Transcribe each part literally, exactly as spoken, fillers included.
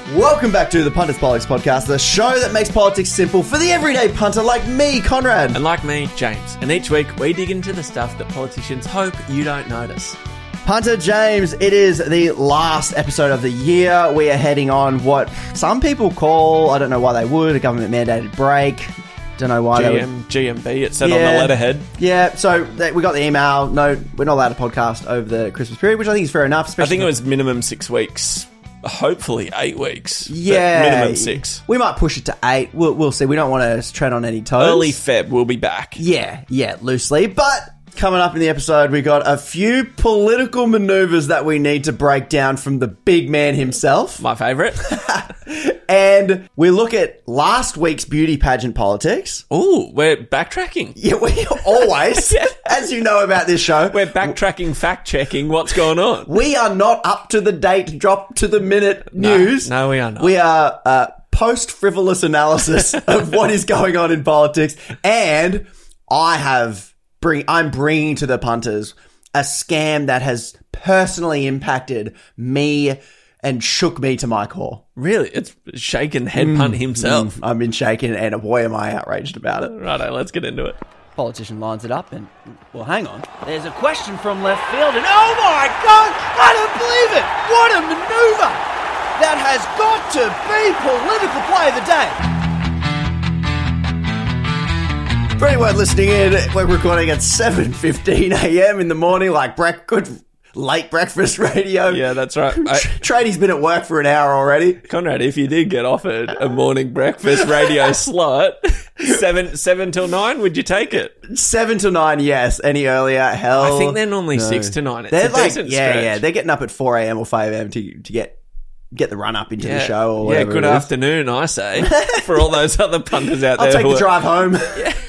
Welcome back to the Punters Politics Podcast, the show that makes politics simple for the everyday punter like me, Conrad. And like me, James. And each week, we dig into the stuff that politicians hope you don't notice. Punter James, it is the last episode of the year. We are heading on what some people call, I don't know why they would, a government-mandated break. Don't know why G M, they would. G M B, it said Yeah. on the letterhead. Yeah, so they, we got the email. No, we're not allowed to podcast over the Christmas period, which I think is fair enough. I think it was minimum six weeks. Hopefully eight weeks. but Yeah. minimum six. We might push it to eight. We'll, we'll see. We don't want to tread on any toes. Early Feb, we'll be back. Yeah, yeah, loosely. But coming up in the episode, we got a few political maneuvers that we need to break down from the big man himself. My favourite. And we look at last week's beauty pageant politics. Ooh, we're backtracking. Yeah, we always, Yeah. as you know about this show, We're backtracking, fact-checking what's going on. we are not up to the date, drop to the minute news. no, we are not. We are uh, post-frivolous analysis of what is going on in politics. And I have bring I'm bringing to the punters a scam that has personally impacted me and shook me to my core. Really? It's shaken head punt himself. I've been shaken, and boy, am I outraged about it. Righto, let's get into it. Politician lines it up, and well, hang on. There's a question from left field, and oh my God, I don't believe it! What a manoeuvre! That has got to be political play of the day. For anyone listening in, we're recording at seven fifteen a.m. in the morning, like brec- good late breakfast radio. Yeah, that's right. I, Tradie's been at work for an hour already. Conrad, if you did get offered a morning breakfast radio slot, seven seven till nine, would you take it? Seven to nine, yes. Any earlier, hell. I think they're normally six to nine. It's They're a like, decent yeah, stretch. yeah. They're getting up at four a.m. or five a.m. to to get get the run up into Yeah. the show or Yeah, whatever. good it is. afternoon, I say, for all those other punters out I'll there. take who the are- drive home.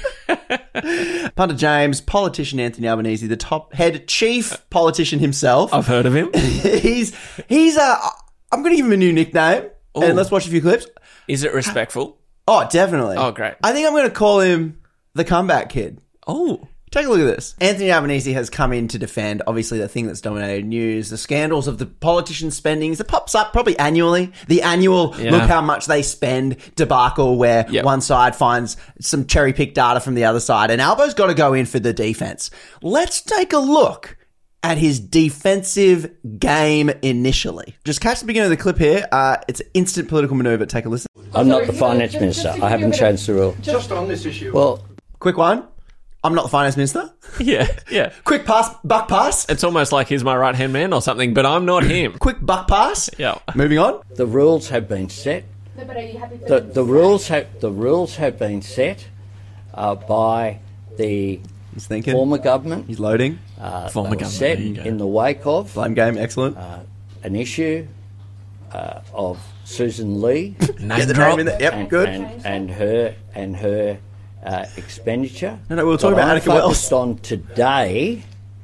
Punter James, politician Anthony Albanese, the top head chief politician himself. I've heard of him. he's he's uh I'm going to give him a new nickname, Ooh. and let's watch a few clips. Is it respectful? Oh, definitely. Oh, great. I think I'm going to call him the comeback kid. Oh, Take a look at this. Anthony Albanese has come in to defend, obviously, the thing that's dominated news, the scandals of the politicians' spendings. It pops up probably annually. The annual, Yeah. look how much they spend debacle where Yep. one side finds some cherry-picked data from the other side. And Albo's got to go in for the defense. Let's take a look at his defensive game initially. Just catch the beginning of the clip here. Uh, it's an instant political maneuver. Take a listen. I'm not the finance minister. I haven't changed the rule. Just on this issue. Well, Quick one. I'm not the finance minister. yeah, yeah. Quick pass, buck pass. It's almost like he's my right-hand man or something, but I'm not him. Quick buck pass. Yeah. Moving on. the rules have been set. But are you happy for The, them to the say- rules have the rules have been set uh, by the He's thinking. former government. He's loading. Uh, Former they were government, set there you go. in the wake of Blame game. Excellent. an issue uh, of Susan Lee Name Get the drop. name in there. Yep, and, good. and, and her and her uh, expenditure. No, no, we were talking What about I'm Annika Wells. focused on today,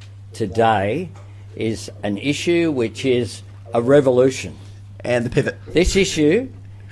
today, is an issue which is a revolution. And the pivot. This issue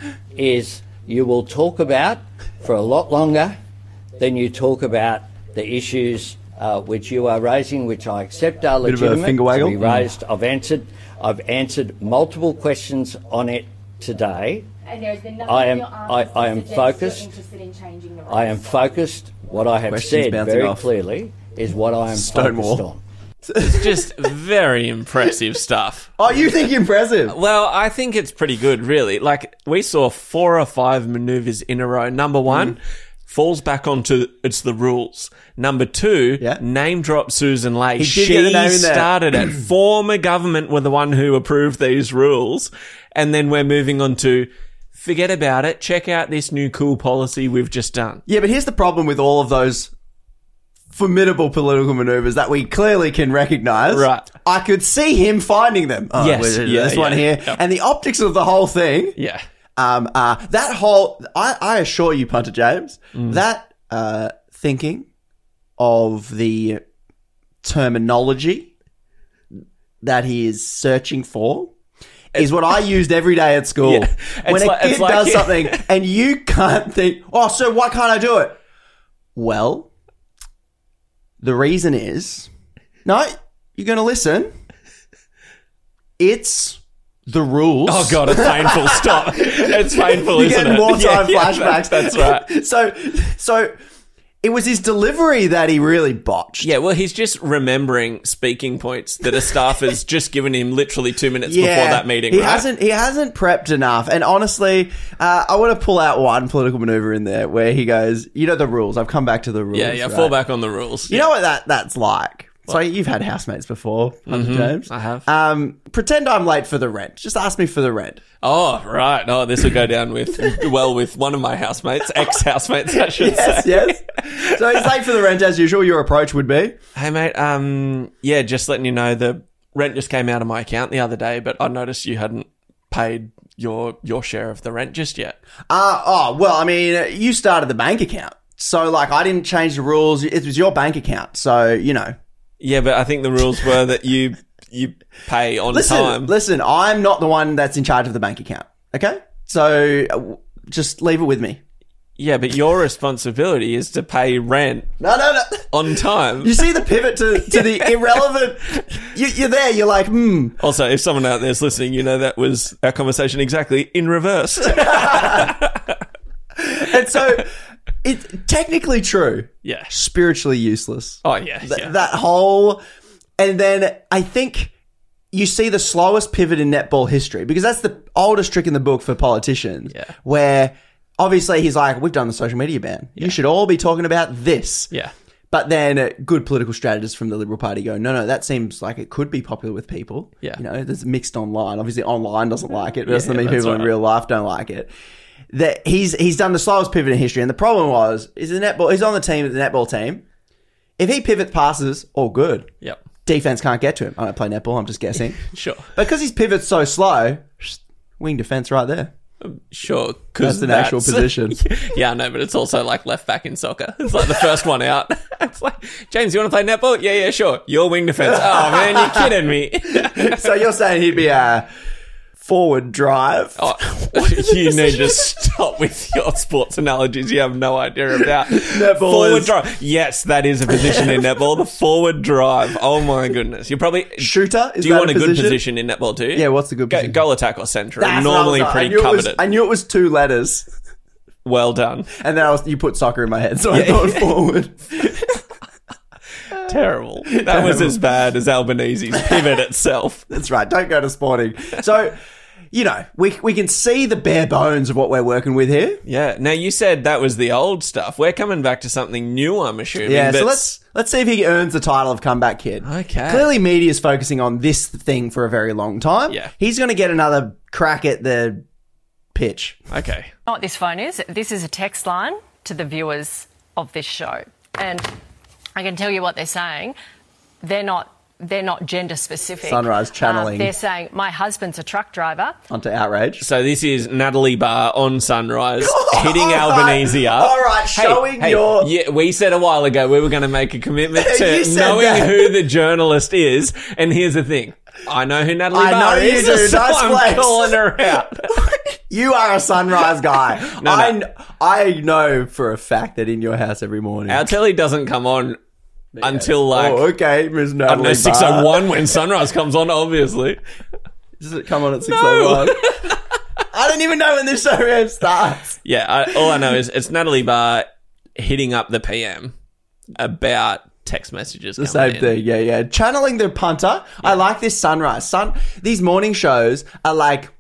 is you will talk about for a lot longer than you talk about the issues uh, which you are raising, which I accept are Bit of a legitimate finger to waggle. be raised. I've answered. I've answered multiple questions on it today. And there has been nothing I am- in your I- answers I to am suggest focused. you're interested in changing the I am rules. focused. What I have Questions said bouncing very off. clearly is what I am Stonewall. focused on. It's just very impressive stuff. Oh, you think impressive? Well, I think it's pretty good, really. Like, we saw four or five maneuvers in a row. Number one, falls back onto it's the rules. Number two, Yeah. name drop Susan Lay. He did She get the name in there. started it. Former government were the one who approved these rules. And then we're moving on to forget about it. Check out this new cool policy we've just done. Yeah, but here's the problem with all of those formidable political maneuvers that we clearly can recognize. Right. I could see him finding them. Oh, Yes, well, yeah, this one yeah, here. yeah. And the optics of the whole thing. Yeah. Um, uh, that whole, I, I assure you, Punter James, Mm. that uh, thinking of the terminology that he is searching for is what I used every day at school. Yeah. When It's a like- kid it's like- does something and you can't think, oh, so why can't I do it? Well, the reason is, no, you're going to listen. It's the rules. Oh god, it's painful. Stop. It's painful, You isn't get it? wartime Yeah, yeah, flashbacks. That's right. So, so it was his delivery that he really botched. Yeah, well, he's just remembering speaking points that a staffer's just given him literally two minutes before that meeting. He right? hasn't. He hasn't prepped enough. And honestly, uh, I want to pull out one political maneuver in there where he goes, "You know the rules. I've come back to the rules." Yeah, yeah. right? Fall back on the rules. You know what that that's like. So you've had housemates before, Hunter James. I have. Um, pretend I'm late for the rent. Just ask me for the rent. Oh, right. Oh, this will go down with well with one of my housemates, ex-housemates, I should Yes, say. yes. So he's late for the rent as usual. Your approach would be, Hey, mate. Um, yeah, just letting you know the rent just came out of my account the other day, but I noticed you hadn't paid your your share of the rent just yet. uh, oh, well, I mean, you started the bank account. So, like, I didn't change the rules. It was your bank account. So, you know. Yeah, but I think the rules were that you you pay on Listen, time. listen, I'm not the one that's in charge of the bank account. Okay? So, uh, w- just leave it with me. Yeah, but your responsibility is to pay rent No, no, no. on time. You see the pivot to, to the irrelevant. You, you're there. You're like, hmm. Also, if someone out there's listening, you know that was our conversation exactly in reverse. And so, it's technically true. Yeah. Spiritually useless. Oh, yeah, Th- yeah. That whole. And then I think you see the slowest pivot in netball history because that's the oldest trick in the book for politicians. Yeah. Where obviously he's like, we've done the social media ban. You should all be talking about this. Yeah. But then uh, good political strategists from the Liberal Party go, no, no, that seems like it could be popular with people. Yeah. You know, there's mixed online. Obviously, online doesn't like it. But doesn't mean that's people in right. real life don't like it. That he's he's done the slowest pivot in history. And the problem was, is the netball, he's on the team, the netball team. If he pivots passes, all good. Yep. Defense can't get to him. I don't play netball, I'm just guessing. Sure. But because his pivot's so slow, wing defense right there. Sure. That's Because an actual position. Yeah, I know, but it's also like left back in soccer. It's like the first one out. It's like, James, you want to play netball? Yeah, yeah, sure. Your wing defense. Oh, man, you're kidding me. So you're saying he'd be a forward drive? Oh, you need to stop with your sports analogies you have no idea about. Netball forward is- drive. Yes, that is a position in netball. The forward drive. Oh my goodness. You probably Shooter? Is Do you that want a, good position? position in netball too? Yeah, what's the good Go, position? goal attack or centre. That's what I Normally was like. I pretty knew it was- coveted. I knew it was two letters. Well done. And then I was, you put soccer in my head, so I thought forward. Terrible. That was as bad as Albanese's pivot itself. That's right. Don't go to Sporting. So, you know, we we can see the bare bones of what we're working with here. Yeah. Now you said that was the old stuff. We're coming back to something new, I'm assuming. Yeah, so that's- let's let's see if he earns the title of comeback kid. Okay. Clearly, media's focusing on this thing for a very long time. Yeah. He's going to get another crack at the pitch. Okay. You know what this phone is? This is a text line to the viewers of this show. And I can tell you what they're saying. They're not they're not gender specific. Sunrise channeling. Uh, they're saying, my husband's a truck driver. Onto outrage. So this is Natalie Barr on Sunrise hitting All right. Albanese up. All right, Hey, showing hey, your- Yeah, we said a while ago we were going to make a commitment You to said knowing that. who the journalist is. And here's the thing. I know who Natalie I Barr know you is, do. so Nice I'm flex. calling her out. You are a Sunrise guy. No, I, no. kn- I know for a fact that in your house every morning. Our telly doesn't come on until like... oh, okay, Miss I don't Natalie know, six Barr. oh one when Sunrise comes on, obviously. Does it come on at six oh one? I don't even know when this show starts. Yeah, I, all I know is it's Natalie Barr hitting up the P M about text messages. The same thing, yeah, yeah. Channeling the punter. I like this Sunrise. Sun. These morning shows are like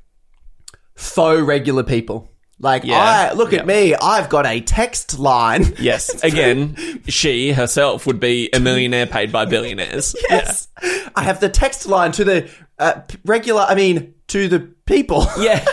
faux regular people. Like, Yeah, I look yeah. at me. I've got a text line. Yes, again, she herself would be a millionaire paid by billionaires. Yes, I have the text line to the uh, p- regular. I mean, to the people. Yeah.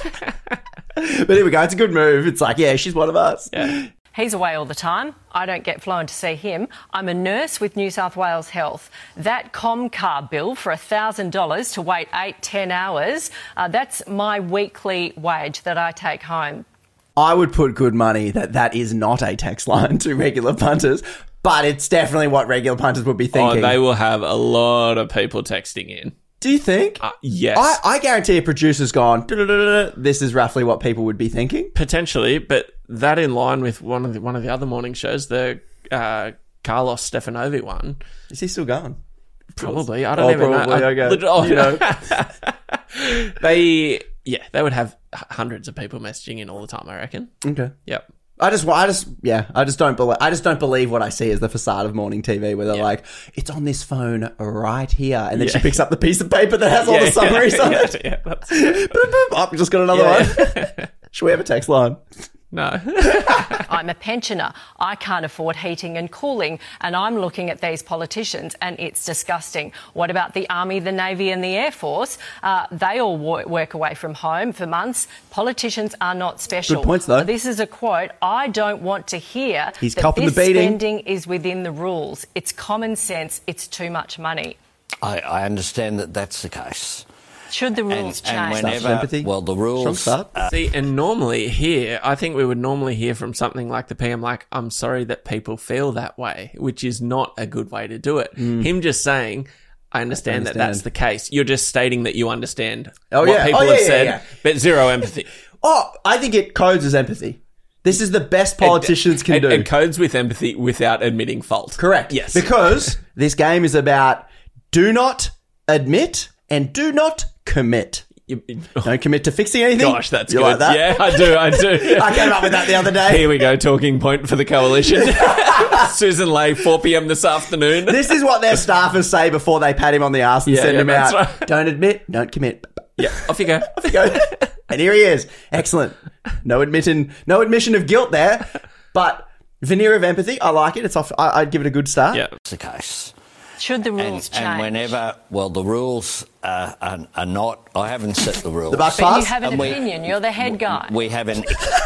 But here we go. It's a good move. It's like, yeah, she's one of us. Yeah. He's away all the time. I don't get flown to see him. I'm a nurse with New South Wales Health. That Comcar bill for one thousand dollars to wait eight, ten hours, uh, that's my weekly wage that I take home. I would put good money that that is not a text line to regular punters, but it's definitely what regular punters would be Oh, thinking. they will have a lot of people texting in. Do you think? Uh, yes. I, I guarantee a producer's gone, "Da-da-da-da-da." This is roughly what people would be thinking. Potentially, but that in line with one of the, one of the other morning shows, the uh, Carlos Stefanovi one. Is he still going? Probably. I don't Oh, even probably, know. I- okay. lit- oh, You know. They, yeah, they would have h- hundreds of people messaging in all the time, I reckon. Okay. Yep. I just, I just, yeah, I just don't believe, I just don't believe what I see as the facade of morning T V, where they're Yeah. like, it's on this phone right here, and then she Yeah. picks up the piece of paper that has all Yeah, the summaries yeah, on yeah, it. yeah, that's- Boop, boop. Oh, just got another Yeah. one. Should we have a text line? No. I'm a pensioner. I can't afford heating and cooling, and I'm looking at these politicians, and it's disgusting. What about the Army, the Navy and the Air Force? Uh, they all wo- work away from home for months. Politicians are not special. Good points, though. This is a quote. I don't want to hear He's that copping this the beating. spending is within the rules. It's common sense. It's too much money. I, I understand that that's the case. Should the And, rules and change? whenever, empathy. well, the Strong rules. start. Uh, See, and normally here, I think we would normally hear from something like the P M, like, I'm sorry that people feel that way, which is not a good way to do it. Him just saying, I understand, that understand. that's the case. You're just stating that you understand Oh, what yeah. people Oh, yeah, have yeah, said, yeah. but zero empathy. Oh, I think it codes as empathy. This is the best politicians can and, do. And codes with empathy without admitting fault. Correct. Yes. Because this game is about do not admit and do not commit. You- Don't commit to fixing anything. Gosh, that's you good. like that? Yeah, I do, I do. I came up with that the other day. Here we go, talking point for the coalition. Susan Lay, four p.m. this afternoon. This is what their staffers say before they pat him on the ass and Yeah, send yeah, him that's out. right. Don't admit, don't commit. Yeah, off you go. Off you go. And here he is. Excellent. No admitting, no admission of guilt there, but veneer of empathy. I like it. It's off. I, I'd give it a good start. Yeah. That's the case. Should the And, rules change? and whenever, well, the rules uh, are, are not. I haven't set the rules. The buck But you pass. have an And we- opinion. You're the head guy. We haven't.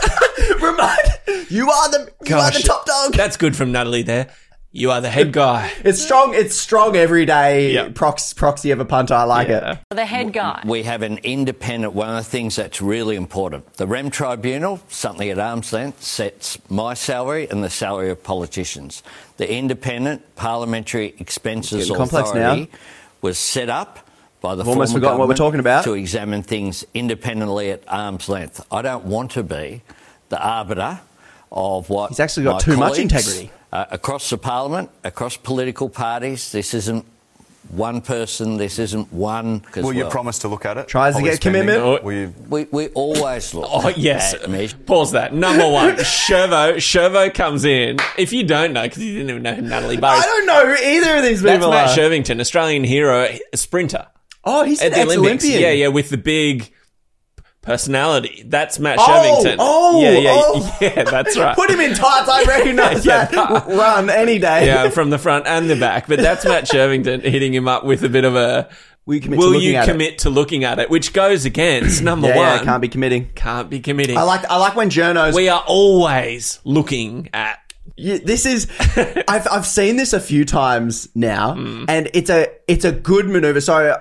Remind you are the you are the top dog. That's good from Natalie there. You are the head guy. It's strong. It's strong everyday Yeah. prox, proxy of a punter. I like Yeah. it. You're the head guy. We have an independent. One of the things that's really important. The Rem Tribunal, something at arm's length, sets my salary and the salary of politicians. The Independent Parliamentary Expenses Getting complex Authority now. was set up by the I've almost former forgotten what we're government talking about. to examine things independently at arm's length. I don't want to be the arbiter of what He's actually got my too much colleagues, integrity. uh, across the parliament, across political parties. This isn't one person. This isn't one. 'cause, Will you well, promise to look at it? Tries to Policy get spending? commitment. Will you? We, we always look. Oh, yes. At measure- Pause that. Number one, Shervo. Shervo comes in. If you don't know, because you didn't even know who Natalie Barr I is, don't know who either of these that's people Matt are. Shervington, Australian hero, sprinter. Oh, he's an At the Olympics. ex-Olympian. Yeah, yeah, with the big personality. That's Matt Oh, Shervington. oh, yeah, yeah, oh. yeah, that's right. Put him in tights. I recognise Yeah, that run any day. Yeah, from the front and the back. But that's Matt Shervington hitting him up with a bit of a, Will you commit will to looking you at it? commit to looking at it? Which goes against, number Yeah, one, yeah, can't be committing. can't be committing. I like I like when journos. we are always looking at. You, this is I've I've seen this a few times now, Hmm. and it's a it's a good maneuver. So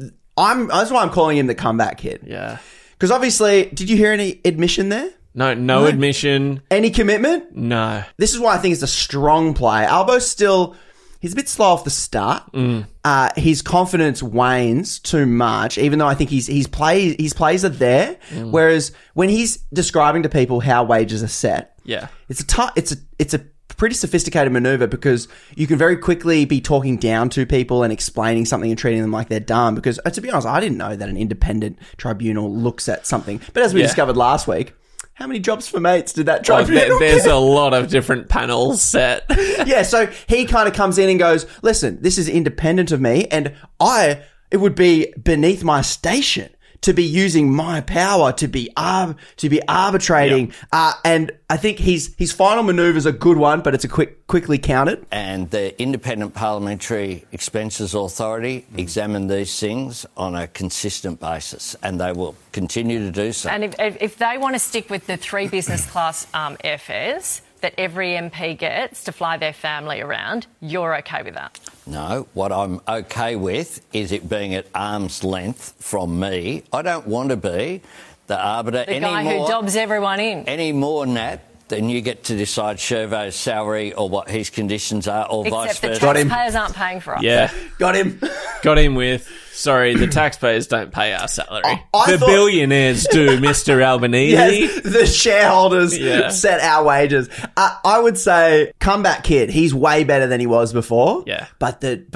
I'm that's why I'm calling him the comeback kid. Yeah. Because obviously, did you hear any admission there? No, no, admission. Any commitment? No. This is why I think it's a strong play. Albo's still he's a bit slow off the start. Mm. Uh, his confidence wanes too much, even though I think he's he's plays his plays are there. Mm. Whereas when he's describing to people how wages are set, Yeah. it's a tou- it's a it's a pretty sophisticated maneuver because you can very quickly be talking down to people and explaining something and treating them like they're dumb. Because uh, to be honest, I didn't know that an independent tribunal looks at something. But as we Yeah. discovered last week, how many jobs for mates did that Like, tribunal there- there's get? a lot of different panels set. Yeah, so he kind of comes in and goes, listen, this is independent of me, and I, it would be beneath my station to be using my power to be arb- to be arbitrating. Uh, and I think his his final manoeuvre is a good one, but it's a quick quickly countered. And the Independent Parliamentary Expenses Authority examine these things on a consistent basis, and they will continue to do so. And if, if if they want to stick with the three business class um, airfares that every M P gets to fly their family around, you're okay with that? No, what I'm okay with is it being at arm's length from me. I don't want to be the arbiter The any guy who more, dobs everyone in. any more, Nat, than you get to decide Shervo's salary or what his conditions are or vice Except the versa. Got him. taxpayers aren't paying for us. Yeah. Got him. Got him with, sorry, the taxpayers don't pay our salary. Oh, I the thought- billionaires do, Mister Albanese. Yes, the shareholders Yeah. set our wages. Uh, I would say comeback kid. He's way better than he was before. Yeah. but the but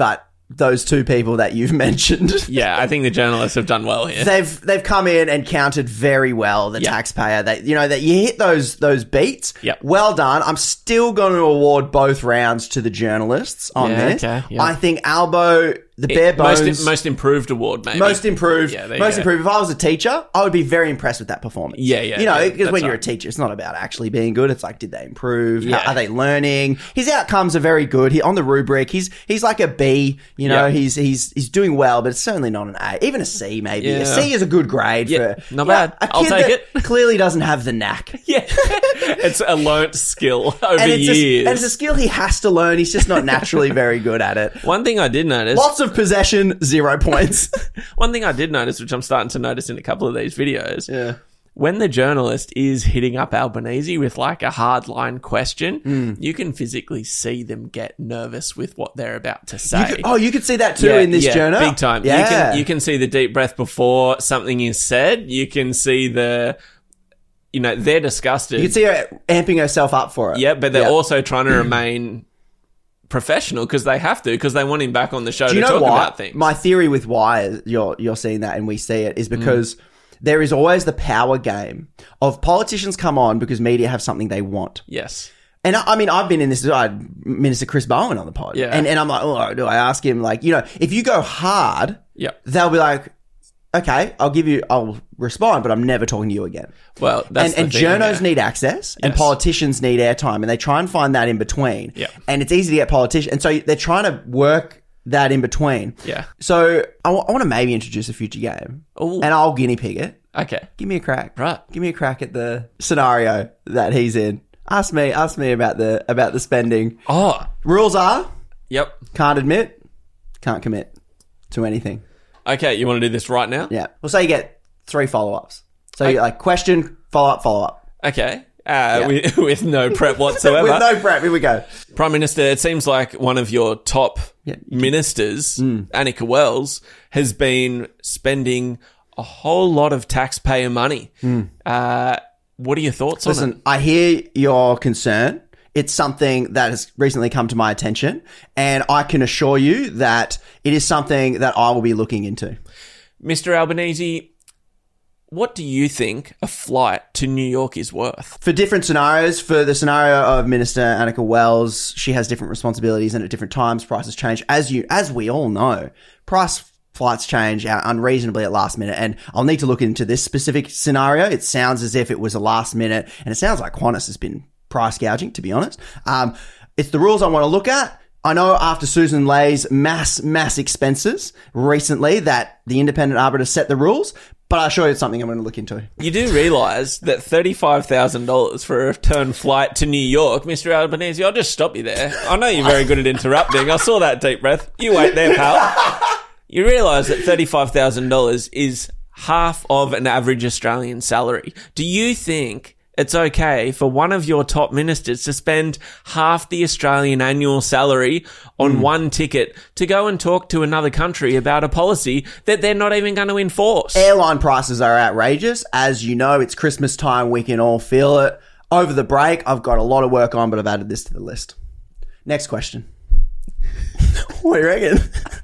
those two people that you've mentioned. Yeah, I think the journalists have done well here. They've they've come in and counted very well the Yeah. taxpayer. They you know that you hit those those beats. Yep. Well done. I'm still going to award both rounds to the journalists on Yeah, this. okay, yeah. I think Albo, the bare bones, most, most improved award, maybe. most improved. Yeah, there you most go. improved. If I was a teacher, I would be very impressed with that performance. Yeah, yeah, You know, yeah, because when that's you're right. a teacher, it's not about actually being good. It's like, did they improve? Yeah. How, are they learning? His outcomes are very good. He on the rubric, he's he's like a B. You know, Yeah. he's he's he's doing well, but it's certainly not an A. Even a C, maybe. Yeah. A C is a good grade Yeah, for not you know, bad. a I'll kid take that clearly doesn't have the knack. Yeah. It's a learnt skill over And it's, a, years. and it's a skill he has to learn. He's just not naturally very good at it. One thing I did notice. Lots of possession, zero points. One thing I did notice, which I'm starting to notice in a couple of these videos. Yeah. When the journalist is hitting up Albanese with like a hardline question, Hmm. you can physically see them get nervous with what they're about to You say. could- oh, you could see that too Yeah, in this yeah, journal. big time. Yeah. You can you can see the deep breath before something is said. You can see the, you know, they're disgusted. You can see her amping herself up for it. yeah, but they're Yeah. also trying to remain professional because they have to because they want him back on the show Do you to know talk what? about things. My theory with why you're you're seeing that and we see it Mm. is because there is always the power game of politicians come on because media have something they want. yes. And I, I mean, I've been in this. I had Minister Chris Bowen on the pod, Yeah. and and I'm like, oh, do I ask him like, you know, if you go hard, Yep. they'll be like, okay, I'll give you, I'll respond, but I'm never talking to you again. Well, that's and and the thing, journos yeah. need access, and Yes. politicians need airtime, and they try and find that in between. Yeah. And it's easy to get politicians, and so they're trying to work that in between. Yeah. So I want to maybe introduce a future game, Ooh. and I'll guinea pig it. Okay. Give me a crack. Right. Give me a crack at the scenario that he's in. Ask me. Ask me about the about the spending. Oh. Rules are Yep. can't admit, can't commit to anything. Okay, you want to do this right now? Yeah. We'll say you get three follow ups. So you like question, follow up, follow up. Okay. Uh, with, with no prep whatsoever. With no prep. Here we go. Prime Minister, it seems like one of your top Yeah. ministers, Annika Wells, has been spending a whole lot of taxpayer money. Uh, what are your thoughts on it? Listen, I hear your concern. It's something that has recently come to my attention, and I can assure you that it is something that I will be looking into. Mister Albanese, what do you think a flight to New York is worth? For different scenarios, for the scenario of Minister Annika Wells, she has different responsibilities, and at different times, prices change. As you, as we all know, price flights change out unreasonably at last minute, and I'll need to look into this specific scenario. It sounds as if it was a last minute, and it sounds like Qantas has been price gouging, to be honest. Um, it's the rules I want to look at. I know after Susan Lay's mass, mass expenses recently that the independent arbiter set the rules, but I assure you it's something I'm going to look into. You do realise that thirty-five thousand dollars for a return flight to New York, Mister Albanese, I'll just stop you there. I know you're very good at interrupting. I saw that deep breath. You wait there, pal. You realise that thirty-five thousand dollars is half of an average Australian salary. Do you think it's okay for one of your top ministers to spend half the Australian annual salary on one ticket to go and talk to another country about a policy that they're not even going to enforce? Airline prices are outrageous. As you know, it's Christmas time. We can all feel it. Over the break, I've got a lot of work on, but I've added this to the list. Next question. What do you reckon?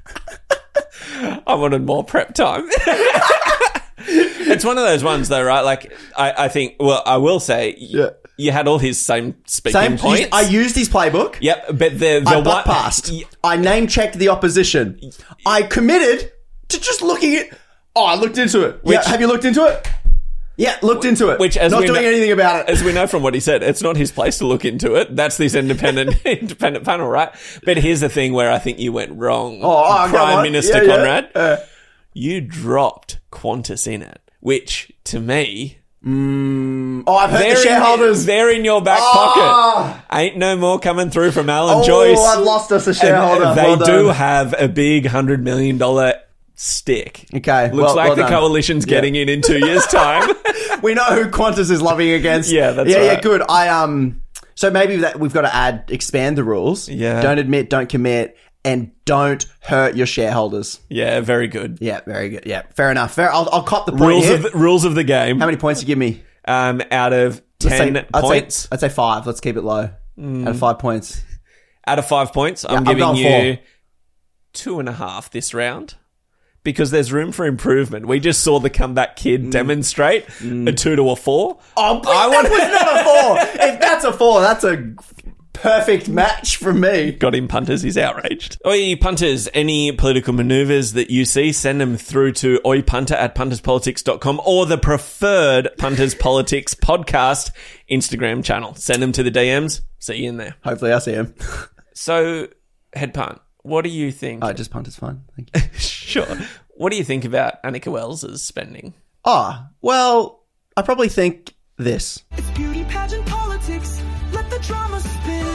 I wanted more prep time. It's one of those ones though, right? Like, I, I think, well, I will say, Yeah. you had all his same speaking Same points. I used his playbook. Yep, but the, the I one- butt passed. I name checked the opposition. I committed to just looking at. Oh, I looked into it. Which- yeah, have you looked into it? Yeah, looked into it. Which, as not we doing know- anything about it. As we know from what he said, it's not his place to look into it. That's this independent independent panel, right? But here's the thing where I think you went wrong, Oh, oh, go Prime on. Minister Yeah, yeah. Conrad. Uh, You dropped Qantas in it, which to me, oh, I've heard they're the shareholders. in, they're in your back Ah. pocket. Ain't no more coming through from Alan Oh, Joyce. I've lost us a shareholder. And they Well do done. have a big hundred million dollar stick. Okay, Looks well- like well the done. coalition's Yeah. getting in in two years' time. We know who Qantas is loving against. Yeah, that's yeah, yeah, right. good. I um, so maybe that we've got to add, expand the rules. Yeah. Don't admit, don't commit, and don't hurt your shareholders. Yeah, very good. Yeah, very good. Yeah, fair enough. Fair. I'll, I'll cop the point Rules here. of the, rules of the game. How many points you give me? Um, out of Let's ten say, I'd points, Say, I'd say five. Let's keep it low. Out of five points. out of five points, I'm I'm giving going you two and a half this round. Because there's room for improvement. We just saw the comeback kid demonstrate a two to a four. Oh, I want was not a four. If that's a four, that's a perfect match for me. Got him, punters. He's outraged. Oi, punters. Any political manoeuvres that you see, send them through to oipunter at punterspolitics dot com or the preferred Punters Politics podcast Instagram channel. Send them to the D Ms. See you in there. Hopefully I see him. So, head punt. What do you think? Oh, just punt is fine. Thank you. Sure. What do you think about Annika Wells' spending? Oh, well, I probably think this. It's beauty pageant politics. Let the drama spin.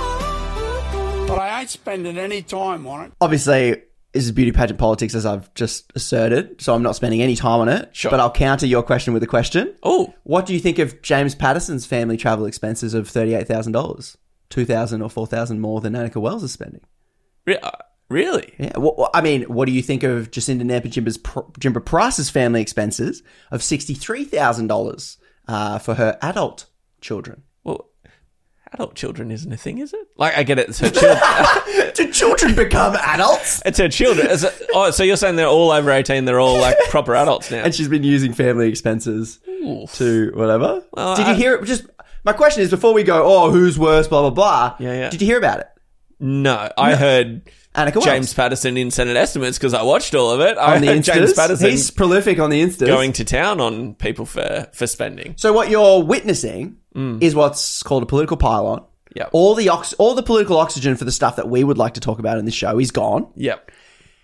But I ain't spending any time on it. Obviously, this is beauty pageant politics, as I've just asserted, so I'm not spending any time on it. Sure. But I'll counter your question with a question. Oh. What do you think of James Patterson's family travel expenses of thirty-eight thousand dollars? two thousand dollars or four thousand dollars more than Annika Wells is spending. Re- uh, really? Yeah. Well, I mean, what do you think of Jacinda Nampijinpa's Jimba Price's family expenses of sixty-three thousand dollars uh, for her adult children? Well, adult children isn't a thing, is it? Like, I get it. It's her children. Do children become adults? It's her children. Is it, oh, so you're saying they're all over eighteen, they're all like proper adults now. And she's been using family expenses Ooh. to whatever. Well, Did you I- hear it? Just my question is, before we go, oh, who's worse, blah, blah, blah. Yeah, yeah. Did you hear about it? No, I heard Annika Wells. James Patterson in Senate estimates because I watched all of it. I On the heard James Instas? Patterson He's prolific on the Instas. going to town on people for, for spending. So what you're witnessing is what's called a political pylon. Yep. All the ox- all the political oxygen for the stuff that we would like to talk about in this show is gone. Yep.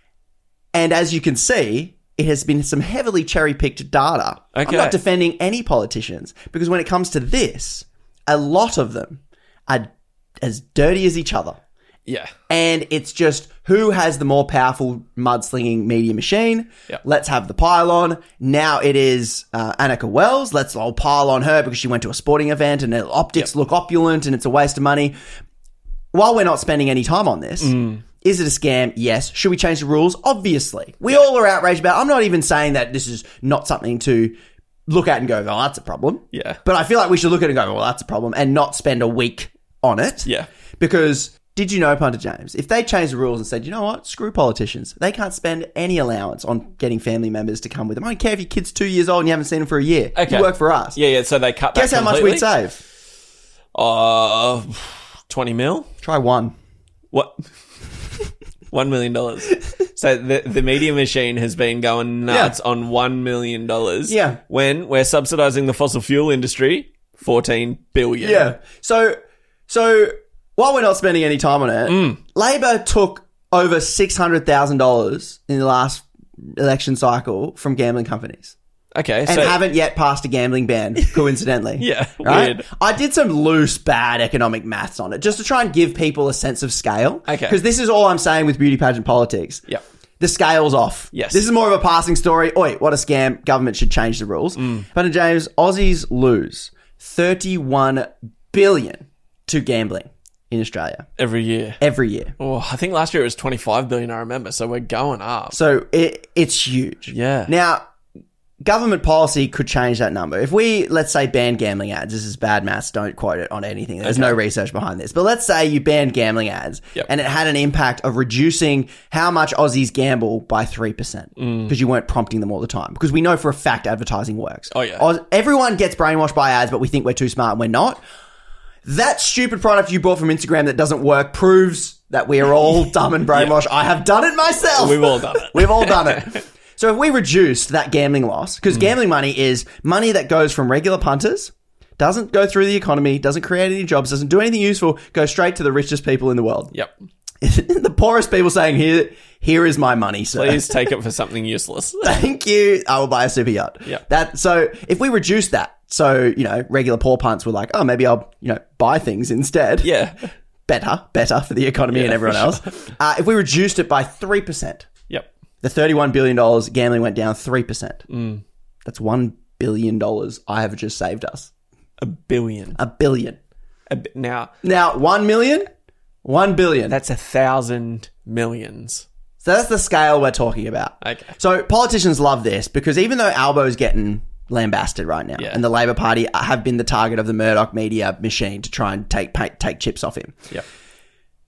And as you can see, it has been some heavily cherry-picked data. I'm Okay. not defending any politicians because when it comes to this, a lot of them are as dirty as each other. Yeah. And it's just who has the more powerful mudslinging media machine. Yep. Let's have the pile on. Now it is uh, Annika Wells. Let's all pile on her because she went to a sporting event and her optics Yep. look opulent and it's a waste of money. While we're not spending any time on this, Mm. is it a scam? Yes. Should we change the rules? Obviously. We all are outraged about it. I'm not even saying that this is not something to look at and go, oh, that's a problem. Yeah. But I feel like we should look at it and go, well, that's a problem and not spend a week on it. Yeah. Because did you know, Punter James, if they changed the rules and said, you know what, screw politicians, they can't spend any allowance on getting family members to come with them. I don't care if your kid's two years old and you haven't seen them for a year. Okay. You work for us. Yeah, yeah. So they cut back Guess how much completely? we'd save? Uh, twenty mil? Try one. What? One million dollars. So the the media machine has been going nuts Yeah. on one million dollars. Yeah. When we're subsidizing the fossil fuel industry, fourteen billion. Yeah. So, so while we're not spending any time on it, Mm. Labor took over six hundred thousand dollars in the last election cycle from gambling companies. Okay. And so haven't yet passed a gambling ban, coincidentally. Yeah, right? weird. I did some loose, bad economic maths on it just to try and give people a sense of scale. Okay. Because this is all I'm saying with beauty pageant politics. Yep. The scale's off. Yes. This is more of a passing story. Oi, what a scam. Government should change the rules. Mm. But James, Aussies lose thirty-one billion to gambling in Australia every year. every year. Oh, I think last year it was twenty-five billion, I remember. So we're going up. So it, it's huge. Yeah. Now, government policy could change that number. If we, let's say, ban gambling ads, this is bad maths, don't quote it on anything. There's Okay. no research behind this. But let's say you banned gambling ads Yep. and it had an impact of reducing how much Aussies gamble by three percent because you weren't prompting them all the time. Because we know for a fact advertising works. Oh, yeah. Aus- everyone gets brainwashed by ads, but we think we're too smart and we're not. That stupid product you bought from Instagram that doesn't work proves that we are all dumb and brainwashed. I have done it myself. We've all done it. We've all done it. So if we reduced that gambling loss, because Mm. gambling money is money that goes from regular punters, doesn't go through the economy, doesn't create any jobs, doesn't do anything useful, goes straight to the richest people in the world. Yep. The poorest people saying, here, here is my money, sir. Please take it for something useless. Thank you. I will buy a super yacht. Yeah. That, so if we reduce that, so, you know, regular poor punts were like, oh, maybe I'll, you know, buy things instead. Yeah. Better, better for the economy Yeah, and everyone for else. Uh, if we reduced it by three percent, Yep. the thirty-one billion dollars gambling went down three percent. Mm. That's one billion dollars I have just saved us. A billion. A billion. A bi- now, Now, one million, one billion. that's a thousand millions. So that's the scale we're talking about. Okay. So politicians love this because even though Albo's getting lambasted right now Yeah. and the Labor Party have been the target of the Murdoch media machine to try and take pay, take chips off him, Yep.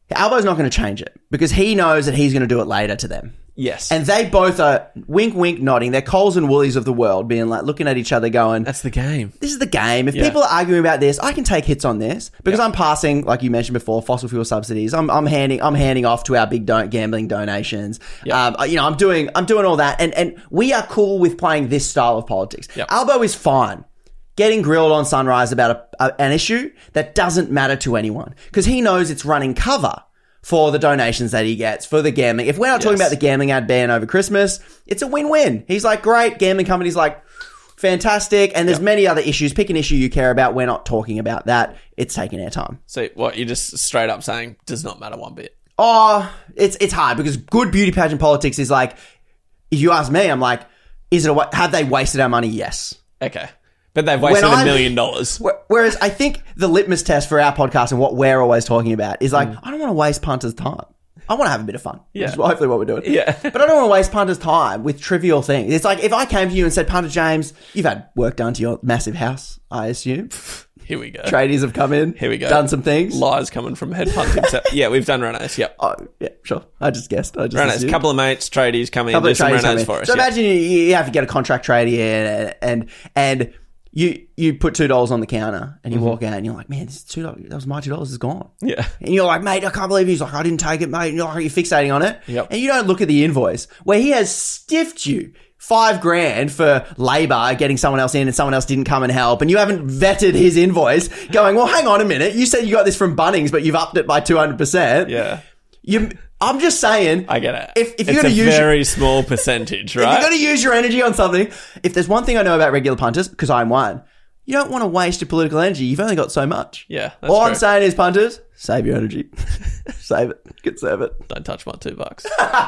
Albo's not going to change it because he knows that he's going to do it later to them. Yes. And they both are wink, wink, nodding. They're Coles and Woolies of the world, being like, looking at each other going, That's the game. this is the game. If Yeah. people are arguing about this, I can take hits on this because Yeah. I'm passing, like you mentioned before, fossil fuel subsidies. I'm, I'm handing, I'm handing off to our big don- gambling donations. Yeah. Um, you know, I'm doing, I'm doing all that, and and we are cool with playing this style of politics. Yeah. Albo is fine getting grilled on Sunrise about a, a, an issue that doesn't matter to anyone because he knows it's running cover for the donations that he gets, for the gambling. If we're not talking Yes. about the gambling ad ban over Christmas, it's a win-win. He's like, great, gambling company's like, fantastic. And there's Yep. many other issues. Pick an issue you care about. We're not talking about that. It's taking airtime. So what, you're just straight up saying does not matter one bit. Oh, it's it's hard because good beauty pageant politics is like, if you ask me, I'm like, is it a, wa- have they wasted our money? Yes. Okay. But they've wasted When a I'm- million dollars. Wh- Whereas I think the litmus test for our podcast and what we're always talking about is like, I don't want to waste punters' time. I want to have a bit of fun. Yeah. Which is hopefully what we're doing. Yeah. But I don't want to waste punters' time with trivial things. It's like if I came to you and said, Punter James, you've had work done to your massive house, I assume. Here we go. Tradies have come in. Here we go. Done some things. Lies coming from Head Punt himself. Yeah, we've done Renos. Yep. Oh, yeah, sure. I just guessed. I just Renos. assumed. Couple of mates, tradies come in, Couple do of some tradies come Renos in. for us. So yeah. imagine you, you have to get a contract tradie in and, and, and you, you put two dollars on the counter and you Mm-hmm. walk out and you're like, man, this is two dollars. That was my two dollars is gone. Yeah. And you're like, mate, I can't believe he's like, I didn't take it, mate. And you're, like, you're fixating on it. Yep. And you don't look at the invoice where he has stiffed you five grand for labour getting someone else in and someone else didn't come and help. And you haven't vetted his invoice going, well, hang on a minute. You said you got this from Bunnings, but you've upped it by two hundred percent. Yeah. You, I'm just saying. I get it. If, if it's you're going a to use very small percentage, If right? you're going to use your energy on something, if there's one thing I know about regular punters, because I'm one, you don't want to waste your political energy. You've only got so much. Yeah, that's All true. I'm saying is, punters, save your energy. Save it. Conserve it. Don't touch my two bucks.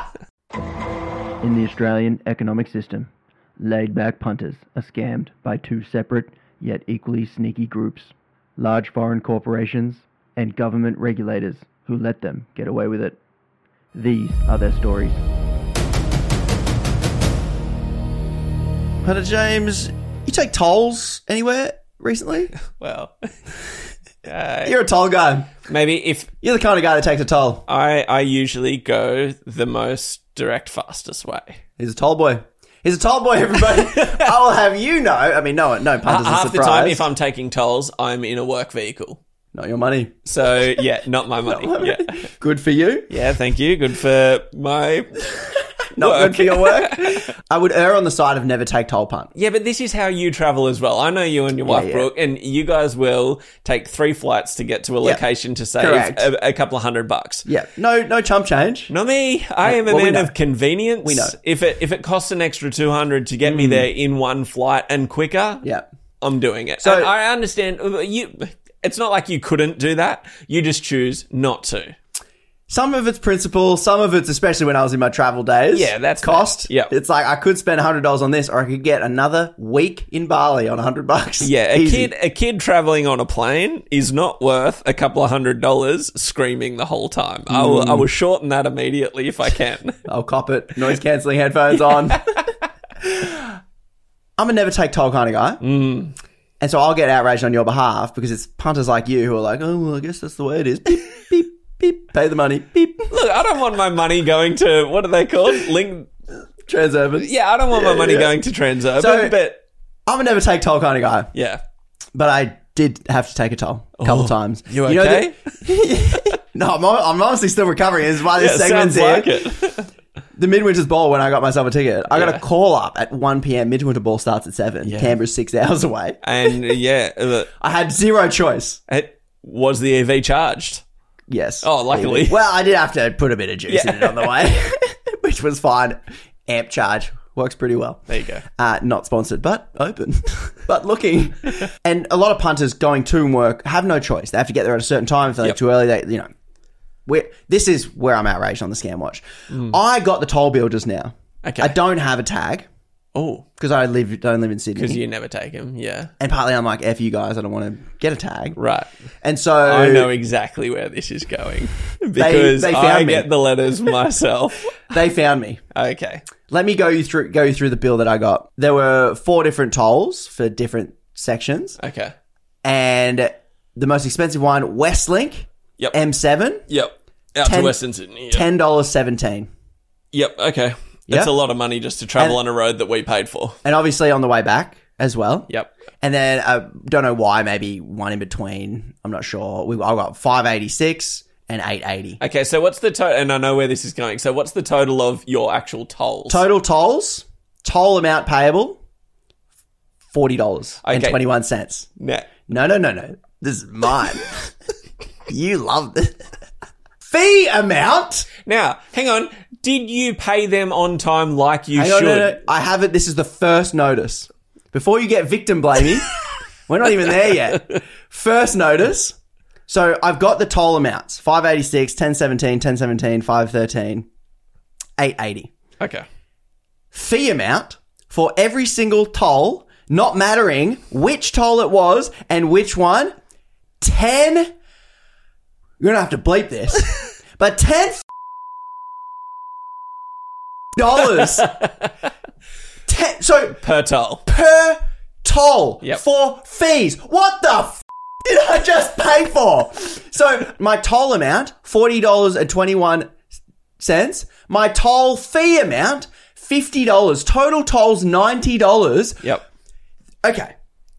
In the Australian economic system, laid-back punters are scammed by two separate yet equally sneaky groups, large foreign corporations and government regulators who let them get away with it. These are their stories. Punter James, you take tolls anywhere recently? Well, uh, You're a toll guy. maybe if You're the kind of guy that takes a toll. I, I usually go the most direct, fastest way. He's a toll boy. He's a toll boy, everybody. I will have you know. I mean, no, no punters are Half the surprised. time, if I'm taking tolls, I'm in a work vehicle. Not your money. So, yeah, not my money. Yeah. Good for you. Yeah, thank you. Good for my Not work. good for your work. I would err on the side of never take toll punt. Yeah, but this is how you travel as well. I know you and your wife, yeah. Brooke, and you guys will take three flights to get to a Yeah. location to save Correct. a, a couple of hundred bucks. Yeah, no, no chump change. Not me. I am a well, we man know. of convenience. We know. If it if it costs an extra two hundred to get me there in one flight and quicker, Yeah, I'm doing it. So- So I understand you. It's not like you couldn't do that. You just choose not to. some of it's principle, some of it's especially when I was in my travel days. Yeah, that's cost. fair. Yep. it's like I could spend a hundred dollars on this, or I could get another week in Bali on a hundred bucks. Yeah, a Easy. kid a kid traveling on a plane is not worth a couple of hundred dollars screaming the whole time. I will I will shorten that immediately if I can. I'll cop it. Noise cancelling headphones on. I'm a never take toll kind of guy. Mm. And so I'll get outraged on your behalf because it's punters like you who are like, oh, well, I guess that's the way it is. Beep, beep, beep. Pay the money. Beep. Look, I don't want my money going to what are they called? Link. Transurban. Yeah, I don't want my Yeah, money yeah. going to Transurban, So- but I'm a never take toll kind of guy. yeah. But I did have to take a toll a couple Oh, times. you know okay? that- no, I'm, I'm honestly still recovering. This is why this Yeah, segment's sounds here. like it. The Midwinter's Ball, when I got myself a ticket, I got Yeah. a call up at one p.m. Midwinter Ball starts at seven. Yeah. Canberra's six hours away. And yeah, uh, I had zero choice. it was the E V charged. Yes. Oh, luckily. Well, I did have to put a bit of juice Yeah. in it on the way, which was fine. Amp charge. Works pretty well. There you go. Uh, not sponsored, but open. But looking. And a lot of punters going to work have no choice. They have to get there at a certain time. If they leave Yep. too early, they, you know. We're, this is where I'm outraged on the Scam Watch. I got the toll bill just now. Mm. Okay. I don't have a tag Oh, because I live don't live in Sydney. because you never take him. Yeah. And partly I'm like, F you guys, I don't want to get a tag. Right. And so I know exactly where this is going because they I found me. get the letters myself. they found me. Okay. Let me go you through go you through the bill that I got. There were four different tolls for different sections, Okay. and the most expensive one, Westlink, Yep. M seven, Yep. Out ten to Western Sydney. Yeah. ten dollars seventeen. Yep, okay. Yeah. That's a lot of money just to travel And- on a road that we paid for. And obviously on the way back as well. Yep. And then, uh, don't know why, maybe one in between. I'm not sure. We, I got five eighty-six and eight eighty. Okay, so what's the total? And I know where this is going. So what's the total of your actual tolls? Total tolls, toll amount payable, forty dollars and Okay. twenty-one cents. Nah. No, no, no, no. This is mine. You love this. Fee amount. Now, hang on. Did you pay them on time like you Hang should? on, no, no. I haven't. This is the first notice. Before you get victim blaming, we're not even there yet. First notice. So I've got the toll amounts. five eighty-six, ten seventeen, ten seventeen, five thirteen, eight eighty. Okay. Fee amount for every single toll, not mattering which toll it was and which one, ten, you're going to have to bleep this, but ten dollars. ten, so Per toll. per toll Yep. for fees. What the f- did I just pay for? So my toll amount, forty dollars and twenty-one cents. My toll fee amount, fifty dollars. Total tolls, ninety dollars. Yep. Okay.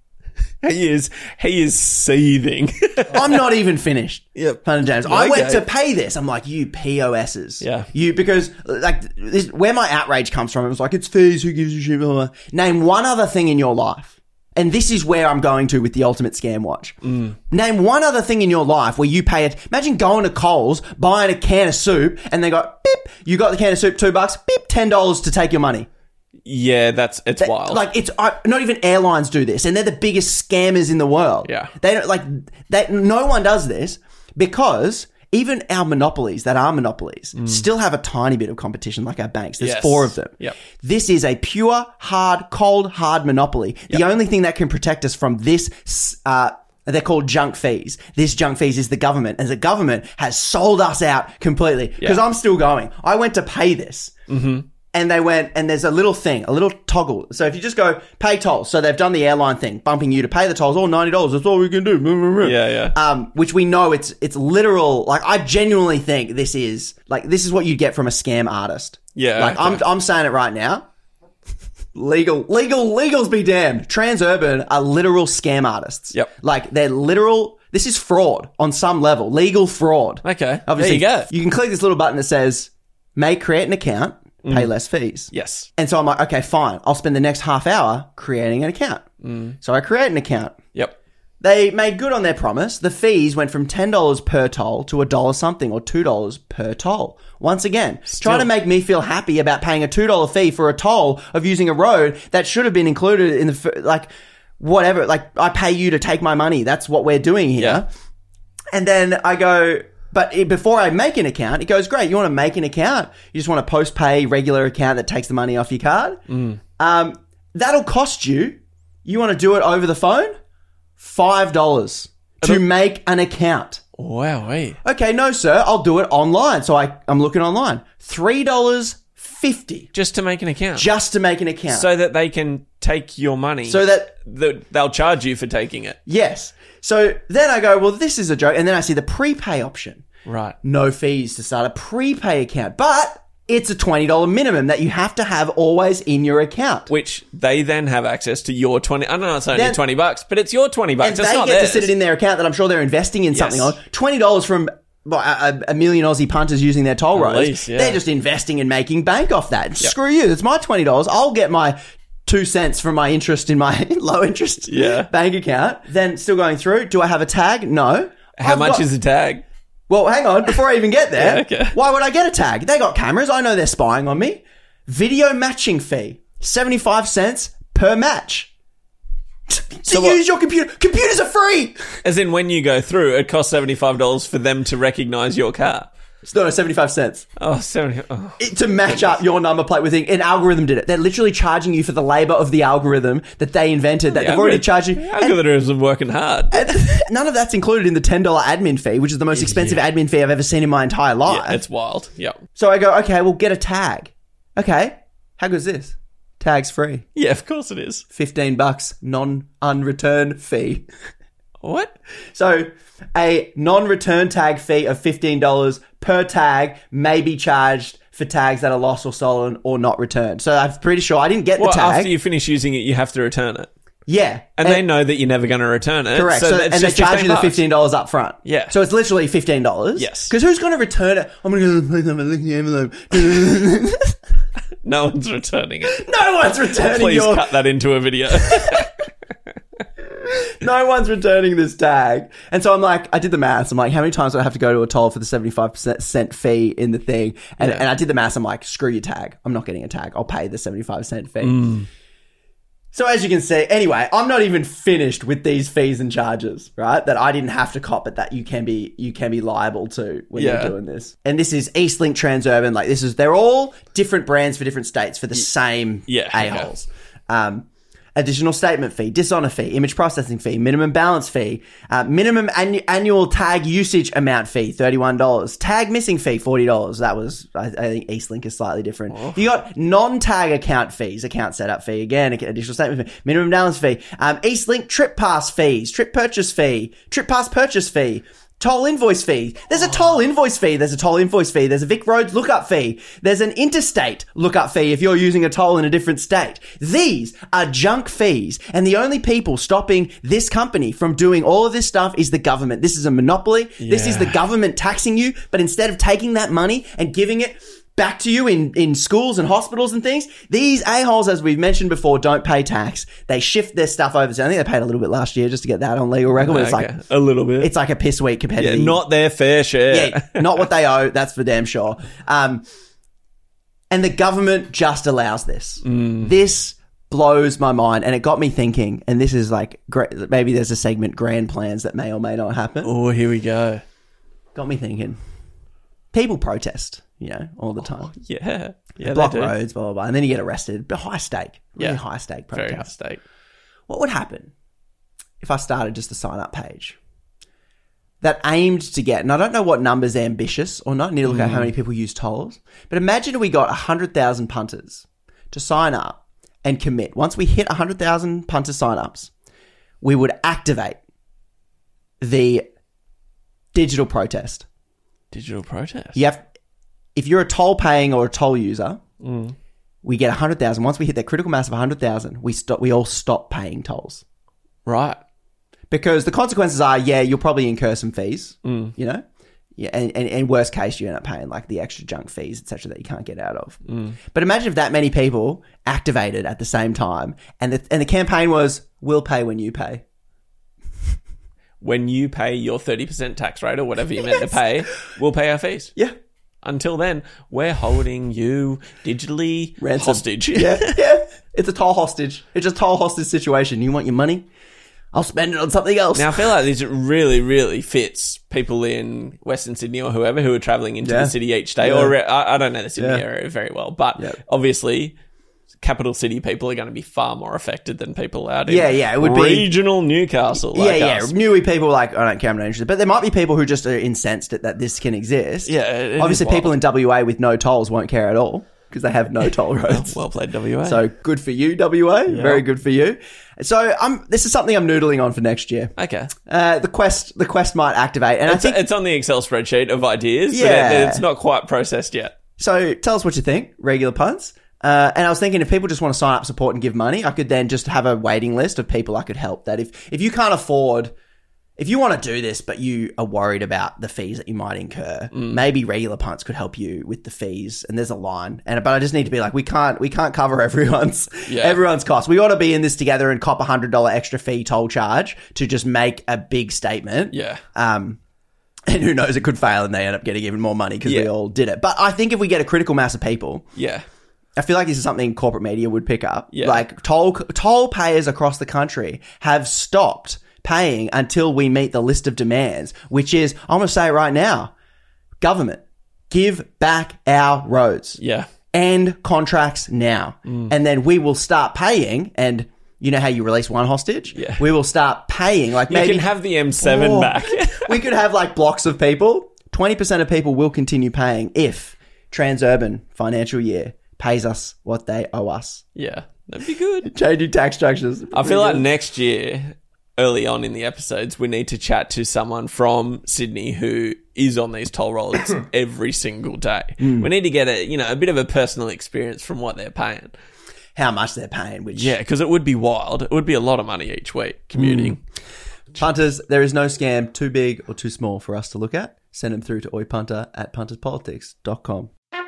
He is he is seething. I'm not even finished. Yep. Hunter James. I went Okay. to pay this. I'm like, you P O Ss. Yeah. You, because, like, this, where my outrage comes from, it was like, it's fees, who gives a shit, blah, blah, blah. Name one other thing in your life. And this is where I'm going to with the ultimate scam watch. Mm. Name one other thing in your life where you pay it. Imagine going to Coles, buying a can of soup, and they go, beep, you got the can of soup, two bucks, beep, ten dollars to take your money. Yeah, that's it's That- wild. Like, it's I, not even airlines do this, and they're the biggest scammers in the world. Yeah. They don't like that. No one does this because even our monopolies that are monopolies still have a tiny bit of competition, like our banks. There's Yes. four of them. Yep. This is a pure, hard, cold, hard monopoly. The only thing that can protect us from this, uh, they're called junk fees. This junk fees is the government, and the government has sold us out completely. Because Yeah. I'm still going. I went to pay this. Mm-hmm. And they went, and there's a little thing, a little toggle. So if you just go, pay tolls. So they've done the airline thing, bumping you to pay the tolls. Oh, ninety dollars. That's all we can do. Yeah, yeah. Um, which we know it's, it's literal. Like, I genuinely think this is, like, this is what you get from a scam artist. Yeah, Like, okay. I'm, I'm saying it right now. Legal, legal, legals be damned. Transurban are literal scam artists. Yep. Like, they're literal, this is fraud on some level. Legal fraud. Okay. Obviously, There you go. you can click this little button that says, may create an account, pay less fees. Yes. And so I'm like, okay, fine. I'll spend the next half hour creating an account. So I create an account. Yep. They made good on their promise. The fees went from ten dollars per toll to a dollar something or two dollars per toll. Once again, trying to make me feel happy about paying a two dollars fee for a toll of using a road that should have been included in the, f- like, whatever. Like, I pay you to take my money. That's what we're doing here. Yeah. And then I go, but it, before I make an account, it goes, great, you want to make an account? You just want a post-pay regular account that takes the money off your card? Mm. Um, that'll cost you, you want to do it over the phone? five dollars to make an account. Wow, wait. Okay, no, sir, I'll do it online. So I, I'm looking online. three dollars fifty Just to make an account. just to make an account. so that they can take your money. So that that they'll charge you for taking it. Yes. So then I go, well, this is a joke. And then I see the prepay option. Right. No fees to start a prepay account. But it's a twenty dollars minimum that you have to have always in your account. Which they then have access to your twenty. I know it's only Then- twenty bucks, but it's your twenty bucks. and It's they not get theirs. to sit it in their account that I'm sure they're investing in something Yes. on. twenty dollars from well, a, a million Aussie punters using their toll At roads. least, yeah. They're just investing and making bank off that. Screw you. It's my twenty dollars. I'll get my two cents from my interest in my low interest Yeah. bank account. Then still going through. Do I have a tag? No. How I've much got- is the tag? Well, hang on. Before I even get there, Yeah, okay. why would I get a tag? They got cameras. I know they're spying on me. Video matching fee. seventy-five cents per match. to So what- use your computer. Computers are free. As in, when you go through, it costs seventy-five dollars for them to recognize your car. No, no, seventy-five cents. Oh, seventy. Oh. It- to match up your number plate with it. An algorithm did it. They're literally charging you for the labor of the algorithm that they invented. That The they've already algorithm- charged you. the And- algorithms are working hard. None of that's included in the ten dollars admin fee, which is the most expensive admin fee I've ever seen in my entire life. Yeah, it's wild. Yep. So I go, okay, well, get a tag. Okay, how good is this? Tag's free. Yeah, of course it is. fifteen bucks non-unreturn fee. What? So a non-return tag fee of fifteen dollars per tag may be charged for tags that are lost or stolen or not returned. So I'm pretty sure I didn't get Well, the tag. after you finish using it, you have to return it. Yeah. And, they know that you're never going to return it. Correct. So, So, it's and they just charge you the bucks. fifteen dollars up front. Yeah. So it's literally fifteen dollars. Yes. Because who's going to return it? I'm going to go to the place, I'm going to lick the envelope. No one's returning it. No one's returning Please your... cut that into a video. No one's returning this tag. And so I'm like, I did the maths. I'm like, how many times do I have to go to a toll for the seventy-five cent fee in the thing? And, Yeah. and I did the maths. I'm like, screw your tag. I'm not getting a tag. I'll pay the seventy-five cent fee. Mm. So as you can see, anyway, I'm not even finished with these fees and charges, right? That I didn't have to cop, but that you can be you can be liable to when Yeah. you're doing this. And this is Eastlink, Transurban. Like this is, they're all different brands for different states for the same Yeah, a-holes. Um, additional statement fee, dishonor fee, image processing fee, minimum balance fee, uh, minimum annu- annual tag usage amount fee, thirty-one dollars. Tag missing fee, forty dollars. That was, I, I think Eastlink is slightly different. Oh. You got non-tag account fees, account setup fee, again, additional statement fee, minimum balance fee, um, Eastlink trip pass fees, trip purchase fee, trip pass purchase fee, toll invoice fee. There's a toll invoice fee. There's a toll invoice fee. There's a Vic Roads lookup fee. There's an interstate lookup fee if you're using a toll in a different state. These are junk fees. And the only people stopping this company from doing all of this stuff is the government. This is a monopoly. This is the government taxing you. But instead of taking that money and giving it back to you in, in schools and hospitals and things, these a-holes, as we've mentioned before, don't pay tax. They shift their stuff over to, I think they paid a little bit last year just to get that on legal record, but it's Okay. like a little bit. it's like a piss week compared yeah, to the, not their fair share. yeah, not what they owe. That's for damn sure. Um, and the government just allows this. This blows my mind, and it got me thinking. And this is like gra- maybe there's a segment, grand plans that may or may not happen. Oh, here we go. Got me thinking. People protest, you know, all the time. Yeah. Yeah, Block they do. roads, blah blah blah, and then you get arrested. But high stake, really Yeah. high stake Very high protest. stake. What would happen if I started just a sign up page that aimed to get, and I don't know what number's ambitious or not, I need to look at how many people use tolls, but imagine we got one hundred thousand punters to sign up and commit. Once we hit one hundred thousand punter sign-ups, we would activate the digital protest. Digital protest. You have, if you're a toll paying or a toll user, we get one hundred thousand. Once we hit that critical mass of one hundred thousand, we stop. We all stop paying tolls. Right. Because the consequences are, yeah, you'll probably incur some fees, you know? Yeah, and, and, and worst case, you end up paying like the extra junk fees, et cetera, that you can't get out of. But imagine if that many people activated at the same time, and the, and the campaign was, we'll pay when you pay. When you pay your thirty percent tax rate or whatever you're meant to pay, we'll pay our fees. Yeah. Until then, we're holding you digitally Ransom. hostage. Yeah, yeah. It's a toll hostage. It's a toll hostage situation. You want your money? I'll spend it on something else. Now, I feel like this really, really fits people in Western Sydney or whoever who are travelling into Yeah. the city each day. Yeah. Or I, I don't know the Sydney Yeah. area very well, but Yeah. obviously, capital city people are going to be far more affected than people out in Yeah, yeah, it would be- regional Newcastle. Like yeah, yeah. us. Newy people like, I don't care, I'm not interested. But there might be people who just are incensed at that this can exist. Yeah, it- it Obviously, is wild. people in W A with no tolls won't care at all because they have no toll roads. Well played, W A. So good for you, W A. Very good for you. So um, this is something I'm noodling on for next year. okay. Uh, the quest, the quest might activate, and I It's, think it's on the Excel spreadsheet of ideas, Yeah. but it, it's not quite processed yet. so. Tell us what you think, regular punts. Uh, and I was thinking if people just want to sign up, support, and give money, I could then just have a waiting list of people I could help. That if if you can't afford. If you want to do this, but you are worried about the fees that you might incur, maybe regular punts could help you with the fees. And there's a line, and but I just need to be like, we can't, we can't cover everyone's Yeah. everyone's costs. We ought to be in this together and cop a hundred dollar extra fee toll charge to just make a big statement. Yeah. Um, and who knows, it could fail, and they end up getting even more money because we Yeah. all did it. But I think if we get a critical mass of people, Yeah. I feel like this is something corporate media would pick up. Yeah. Like toll toll payers across the country have stopped paying until we meet the list of demands, which is, I'm going to say it right now, government, give back our roads. Yeah. End contracts now. Mm. And then we will start paying, and you know how you release one hostage? Yeah. We will start paying. Like You maybe can have the M seven Oh. back. we could have like blocks of people. twenty percent of people will continue paying if Transurban financial year pays us what they owe us. Yeah. That'd be good. Changing tax structures. I feel like next year, early on in the episodes, we need to chat to someone from Sydney who is on these toll roads every single day. Mm. We need to get a, you know, a bit of a personal experience from what they're paying. How much they're paying, which... Yeah, because it would be wild. It would be a lot of money each week commuting. Mm. Punters, there is no scam too big or too small for us to look at. Send them through to oipunter at punterspolitics dot com.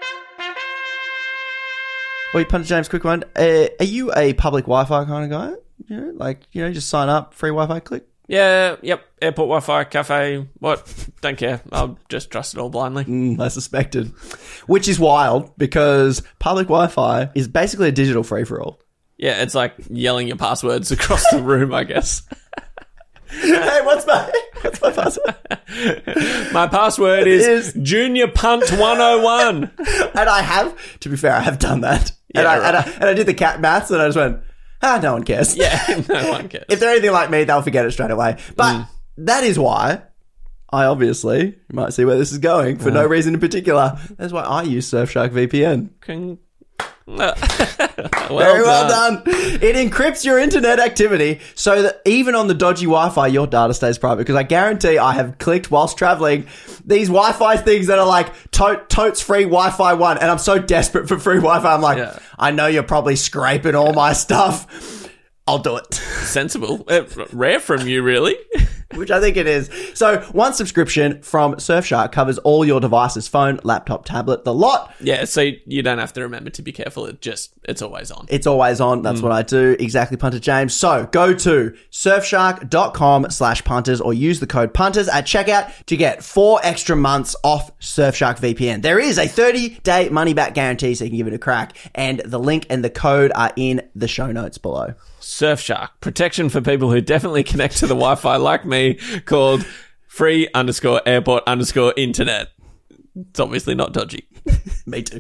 Oi, Punter James, quick one. Uh, are you a public Wi-Fi kind of guy? You know, like, you know, just sign up, free Wi-Fi, click. Yeah, yep. Airport Wi-Fi, cafe, what? Don't care. I'll just trust it all blindly. Mm, I suspected. Which is wild because public Wi-Fi is basically a digital free-for-all. Yeah, it's like yelling your passwords across the room, I guess. Hey, what's my what's my password? My password is, is Junior Punt one oh one. And I have, to be fair, I have done that. Yeah, and, I, right. and, I, and I did the cat maths and I just went, ah, no one cares. Yeah, no one cares. If they're anything like me, they'll forget it straight away. But mm. that is why I obviously, you might see where this is going, for uh. no reason in particular. That's why I use Surfshark V P N. Can... well Very well done. done. It encrypts your internet activity so that even on the dodgy Wi-Fi, your data stays private. Because I guarantee I have clicked whilst traveling these Wi-Fi things that are like tote, totes free Wi-Fi one. And I'm so desperate for free Wi-Fi. I'm like, yeah. I know you're probably scraping all my stuff. I'll do it. Sensible. Uh, rare from you, really. Which I think it is. So one subscription from Surfshark covers all your devices, phone, laptop, tablet, the lot. Yeah, so you don't have to remember to be careful. It just, it's always on. It's always on. That's mm. what I do. Exactly, Punter James. So go to surfshark.com slash punters or use the code punters at checkout to get four extra months off Surfshark V P N. There is a thirty-day money-back guarantee, so you can give it a crack. And the link and the code are in the show notes below. Surfshark, protection for people who definitely connect to the Wi-Fi like me, called free underscore airport underscore internet. It's obviously not dodgy. Me too.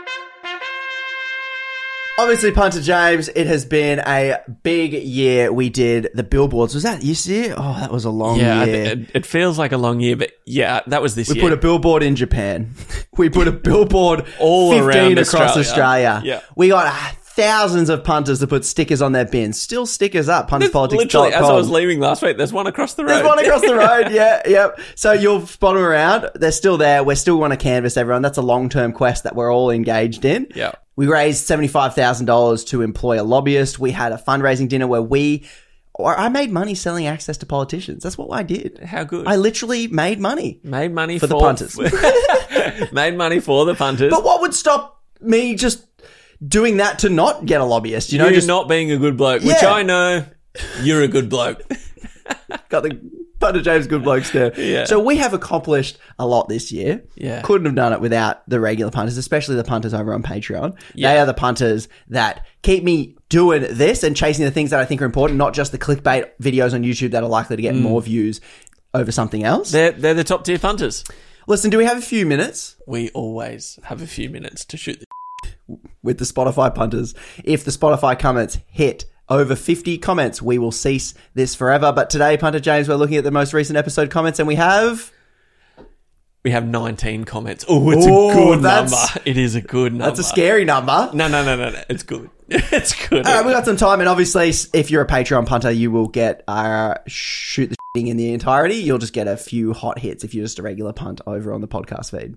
Obviously, Punter James, it has been a big year. We did the billboards. Was that this year? Oh, that was a long yeah, year. Yeah, it, it feels like a long year, but yeah, that was this we year. We put a billboard in Japan. We put a billboard all around across Australia. Australia. Yeah. We got thousands of punters to put stickers on their bins. Still stickers up, punters politics dot com. Literally, as I was leaving last week, there's one across the road. There's one across the road, yeah, yep. So you'll spot them around. They're still there. We still want to canvass everyone. That's a long-term quest that we're all engaged in. Yeah. We raised seventy-five thousand dollars to employ a lobbyist. We had a fundraising dinner where we... Or I made money selling access to politicians. That's what I did. How good. I literally made money. Made money for, for the punters. Made money for the punters. But what would stop me just doing that to not get a lobbyist? You know, You're just not being a good bloke, yeah. which I know you're a good bloke. Got the Punter James good bloke stare. Yeah. So we have accomplished a lot this year. Yeah. Couldn't have done it without the regular punters, especially the punters over on Patreon. Yeah. They are the punters that keep me doing this and chasing the things that I think are important, not just the clickbait videos on YouTube that are likely to get mm. more views over something else. They're, they're the top tier punters. Listen, do we have a few minutes? We always have a few minutes to shoot the with the Spotify punters. If the Spotify comments hit over fifty comments, we will cease this forever. But today, Punter James, we're looking at the most recent episode comments, and we have... We have nineteen comments. Oh, it's Ooh, a good that's, number. It is a good number. That's a scary number. No, no, no, no, no. It's good. It's good. All right, we got some time, and obviously, if you're a Patreon punter, you will get uh, shoot the shitting in the entirety. You'll just get a few hot hits if you're just a regular punt over on the podcast feed.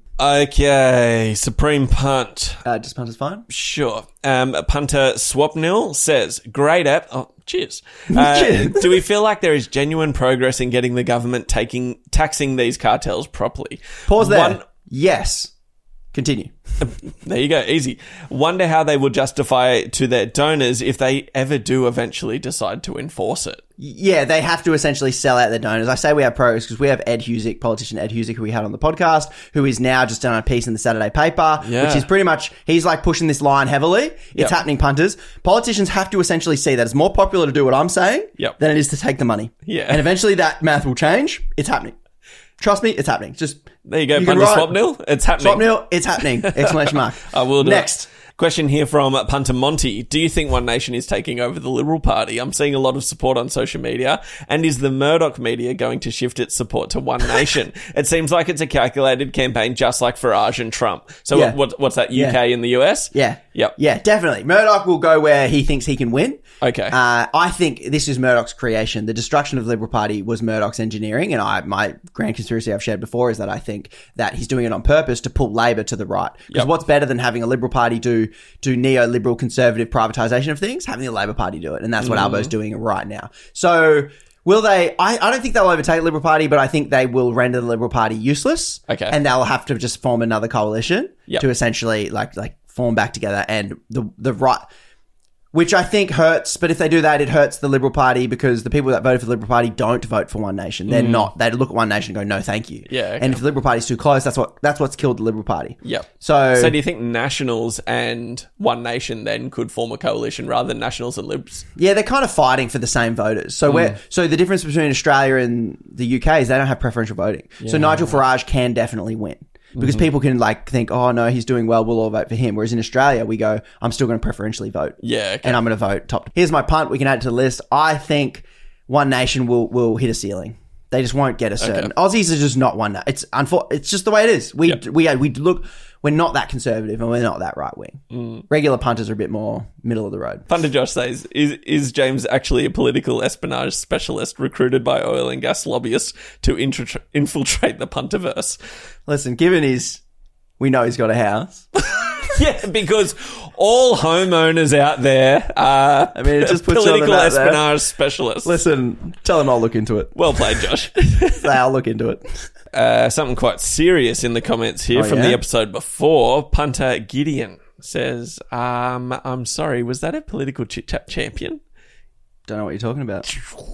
Okay, Supreme Punt. Uh, just punt is fine? Sure. Um, Punter Swapnil says, great app. Oh, cheers. Uh, cheers. Do we feel like there is genuine progress in getting the government taking taxing these cartels properly? Pause there. One- yes. Continue. There you go. Easy. Wonder how they will justify it to their donors if they ever do eventually decide to enforce it. Yeah, they have to essentially sell out their donors. I say we have progress because we have Ed Husick, politician Ed Husick, who we had on the podcast, who is now just done a piece in the Saturday paper, yeah. which is pretty much, he's like pushing this line heavily. It's yep. happening, punters. Politicians have to essentially see that it's more popular to do what I'm saying yep. than it is to take the money. Yeah. And eventually that math will change. It's happening. Trust me, it's happening. Just there you go, you Punter Swapnil. It's happening. Swapnil, it's happening. Exclamation mark. I will do Next. It. Question here from Punter Monty. Do you think One Nation is taking over the Liberal Party? I'm seeing a lot of support on social media. And is the Murdoch media going to shift its support to One Nation? It seems like it's a calculated campaign just like Farage and Trump. So yeah. what, what's that, U K yeah. and the U S? Yeah. Yep. Yeah, definitely. Murdoch will go where he thinks he can win. Okay. Uh, I think this is Murdoch's creation. The destruction of the Liberal Party was Murdoch's engineering, and I, my grand conspiracy I've shared before is that I think that he's doing it on purpose to pull Labor to the right. Because Yep. what's better than having a Liberal Party do do neoliberal conservative privatisation of things? Having the Labor Party do it, and that's what Mm. Albo's doing right now. So will they? I, I don't think they'll overtake the Liberal Party, but I think they will render the Liberal Party useless. Okay. And they'll have to just form another coalition Yep. to essentially like like form back together, and the the right. Which I think hurts, but if they do that, it hurts the Liberal Party because the people that voted for the Liberal Party don't vote for One Nation. They're not. They look at One Nation and go, no, thank you. Yeah, okay. And if the Liberal Party's too close, that's what that's what's killed the Liberal Party. Yep. So, So do you think Nationals and One Nation then could form a coalition rather than Nationals and Libs? yeah, they're kind of fighting for the same voters. So we're so the difference between Australia and the U K is they don't have preferential voting. So Nigel Farage can definitely win. Because people can like think, oh no, he's doing well, we'll all vote for him. Whereas in Australia, we go, I'm still going to preferentially vote. Yeah, okay. And I'm going to vote top. Here's my punt. We can add it to the list. I think One Nation will will hit a ceiling. They just won't get a certain. Okay. Aussies are just not one. It's unfor- It's just the way it is. We Yep. we we look. We're not that conservative and we're not that right wing. Mm. Regular punters are a bit more middle of the road. Punter Josh says, is, is James actually a political espionage specialist recruited by oil and gas lobbyists to intra- infiltrate the punterverse? Listen, given his, we know he's got a house. Yeah, because all homeowners out there are I mean, it just puts you on the political map there. espionage specialists. Listen, tell him I'll look into it. Well played, Josh. Say I'll look into it. Uh, something quite serious in the comments here Oh, from yeah? the episode before. Punter Gideon says, um, I'm sorry, was that a political chit-chat champion? Don't know what you're talking about.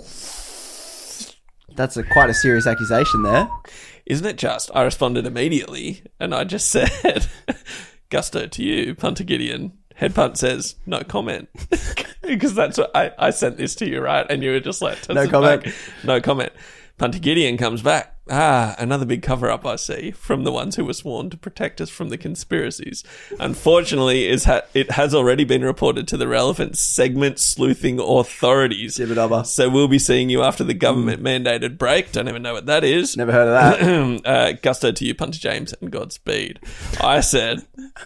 That's a quite a serious accusation there. Isn't it just? I responded immediately and I just said, gusto to you, Punter Gideon. Head punt says, no comment. Because that's what I, I sent this to you, right? And you were just like, No "Toss it comment." back." No comment. Punter Gideon comes back. Ah, another big cover-up, I see, from the ones who were sworn to protect us from the conspiracies. Unfortunately, is ha- it has already been reported to the relevant segment sleuthing authorities. Jibba-dabba. So we'll be seeing you after the government-mandated break. Don't even know what that is. Never heard of that. uh, gusto to you, Punter James, and Godspeed. I said...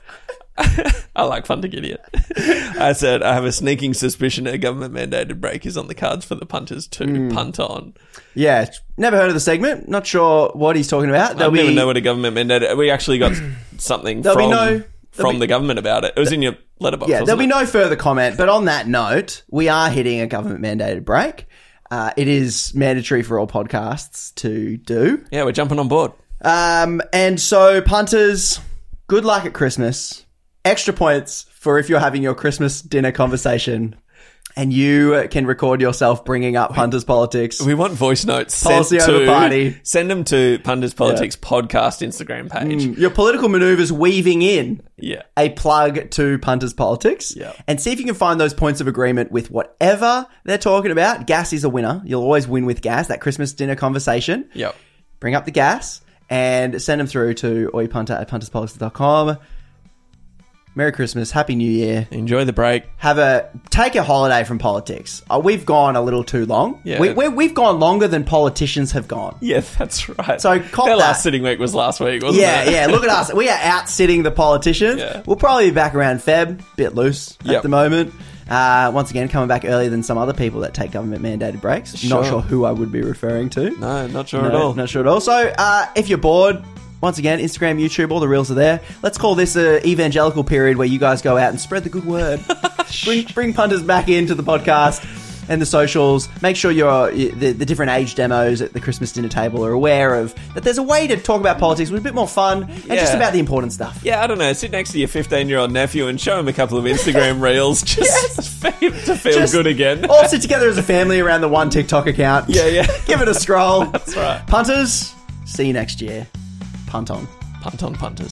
I like Punter Gideon. I said, I have a sneaking suspicion a government-mandated break is on the cards for the punters to Mm. punt on. Yeah, never heard of the segment. Not sure what he's talking about. I There'll don't even be know what a government-mandated... We actually got something There'll from, be no- from be- the government about it. It was in your letterbox, yeah, wasn't there'll be it? no further comment. But on that note, we are hitting a government-mandated break. Uh, it is mandatory for all podcasts to do. Yeah, we're jumping on board. Um, and so, punters, good luck at Christmas. Extra points for if you're having your Christmas dinner conversation and you can record yourself bringing up punters politics. We want voice notes. Policy sent over to, party. Send them to Punters Politics podcast Instagram page. Mm, your political maneuvers weaving in Yeah. a plug to Punters Politics. Yeah. And see if you can find those points of agreement with whatever they're talking about. Gas is a winner. You'll always win with gas. That Christmas dinner conversation. Yep. Bring up the gas and send them through to oypunter at punterspolitics dot com. Merry Christmas. Happy New Year. Enjoy the break. Have a take a holiday from politics. Uh, we've gone a little too long. Yeah. We, we, we've gone longer than politicians have gone. Yeah, that's right. So cop Their that. last sitting week was last week, wasn't Yeah, it? yeah. Look at us. We are out sitting the politicians. Yeah. We'll probably be back around Feb, bit loose Yep. at the moment. Uh, once again, coming back earlier than some other people that take government mandated breaks. Sure. Not sure who I would be referring to. No, not sure No, at all. Not sure at all. So, uh, if you're bored, once again, Instagram, YouTube, all the reels are there. Let's call this a evangelical period where you guys go out and spread the good word. bring bring punters back into the podcast and the socials. Make sure you're the, the different age demos at the Christmas dinner table are aware of that there's a way to talk about politics with a bit more fun and just Yeah. about the important stuff. Yeah, I don't know. Sit next to your fifteen-year-old nephew and show him a couple of Instagram reels just for him to feel Just good again. All sit together as a family around the one TikTok account. Yeah, yeah. Give it a scroll. That's right. Punters, see you next year. Punt on. Punt on punters.